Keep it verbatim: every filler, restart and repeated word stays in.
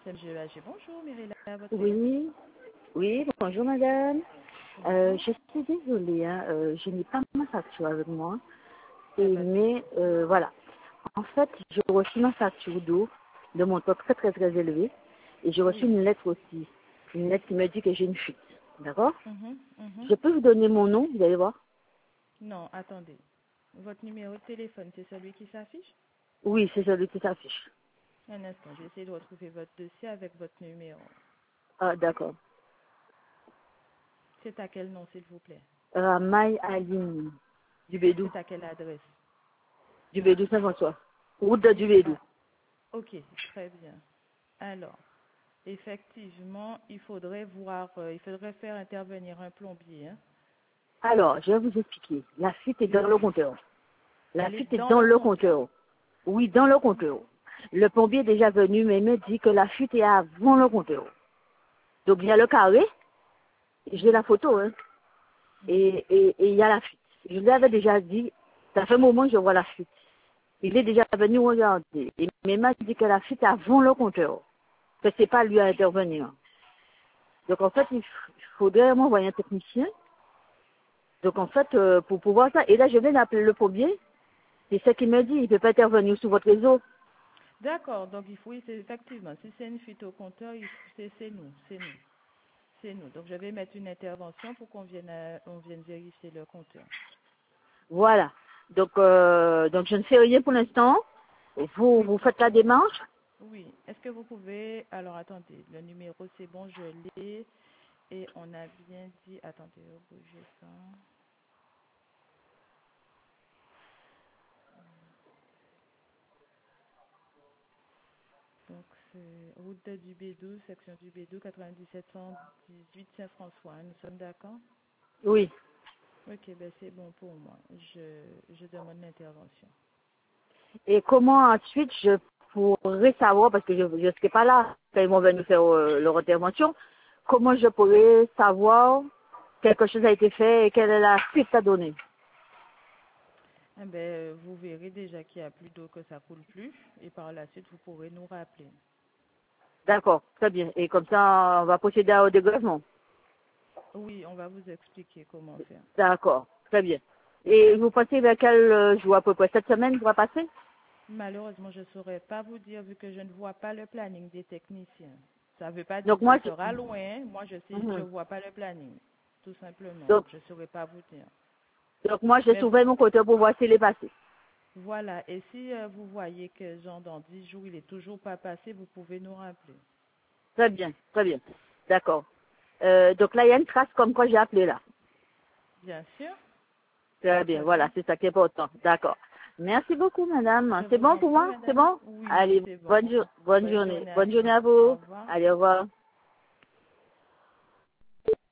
C'est M. Haché. Bonjour, Mirella, votre Oui, oui, bonjour madame. Euh, je suis désolée, hein, euh, je n'ai pas ma facture avec moi. Et, mais euh, voilà. En fait, j'ai reçu ma facture d'eau de montant très très très élevé. Et j'ai reçu Oui. une lettre aussi. Une lettre qui me dit que j'ai une fuite. D'accord? Mhm, mhm. Je peux vous donner mon nom, vous allez voir? Non, attendez. Votre numéro de téléphone, c'est celui qui s'affiche? Oui, c'est celui qui s'affiche. Un instant, je vais essayer de retrouver votre dossier avec votre numéro. Ah, d'accord. C'est à quel nom, s'il vous plaît? Ramaï Aline, du Bédou. C'est à quelle adresse? Du Bédou Saint-François. Route de du Bédou. Ah, ok, très bien. Alors, effectivement, il faudrait voir, euh, il faudrait faire intervenir un plombier. Hein. Alors, je vais vous expliquer. La fuite est dans le compteur. La Elle est fuite est dans dans le le compteur. compteur. Oui, dans le compteur. Le pompier est déjà venu, mais il me dit que la fuite est avant le compteur. Donc, il y a le carré. J'ai la photo, hein. Et, et, et il y a la fuite. Je lui avais déjà dit, ça fait un moment que je vois la fuite. Il est déjà venu regarder. Et il m'a dit que la fuite est avant le compteur. Que c'est pas lui à intervenir. Donc, en fait, il faudrait m'envoyer un technicien. Donc, en fait, euh, pour pouvoir ça. Et là, je viens d'appeler le pompier. C'est ce qu'il me dit. Il ne peut pas intervenir sur votre réseau. D'accord, donc il faut, oui, c'est effectivement, si c'est une fuite au compteur, il faut- c'est c'est nous, c'est nous, c'est nous. Donc je vais mettre une intervention pour qu'on vienne, à- on vienne vérifier le compteur. Voilà. Donc, euh, donc je ne fais rien pour l'instant. Vous, Oui, vous faites la démarche. oui. Est-ce que vous pouvez, alors attendez, le numéro c'est bon, je l'ai, et on a bien dit, attendez, bougez ça. Donc c'est route de du B douze, section du B douze, quatre-vingt-dix-sept cent dix-huit Saint-François, hein, nous sommes d'accord? Oui. Ok, ben c'est bon pour moi. Je, je demande l'intervention. Et comment ensuite je pourrais savoir, parce que je ne serai pas là quand ils vont venir faire euh, leur intervention, comment je pourrais savoir quelque chose a été fait et quelle est la suite à donner. Eh ben, vous verrez déjà qu'il n'y a plus d'eau, que ça coule plus, et par la suite, vous pourrez nous rappeler. D'accord, très bien. Et comme ça, on va procéder au dégrèvement. Oui, on va vous expliquer comment faire. D'accord, très bien. Et vous pensez vers quel euh, jour à peu près? Cette semaine va passer? Malheureusement, je ne saurais pas vous dire vu que je ne vois pas le planning des techniciens. Ça ne veut pas dire Donc que ça moi, je, sera loin. Moi, je sais, je Mhm. vois pas le planning, tout simplement. donc, Donc, je ne saurais pas vous dire. donc moi, je Mais surveille mon côté pour voir s'il est passé. voilà. Et si euh, vous voyez que, genre, dans dix jours, il n'est toujours pas passé, vous pouvez nous rappeler. Très bien, très bien. D'accord. Euh, donc là, il y a une trace comme quoi j'ai appelé là. Bien sûr. Très bien, Très voilà, bien. c'est ça qui est important. D'accord. Merci beaucoup, madame. Je C'est vous bon en pour prie, moi? C'est madame. bon? Oui, Allez, c'est bon. bonne, jour- bonne Bonne journée. journée à Bonne journée vous. à Au vous. revoir. Allez, au revoir.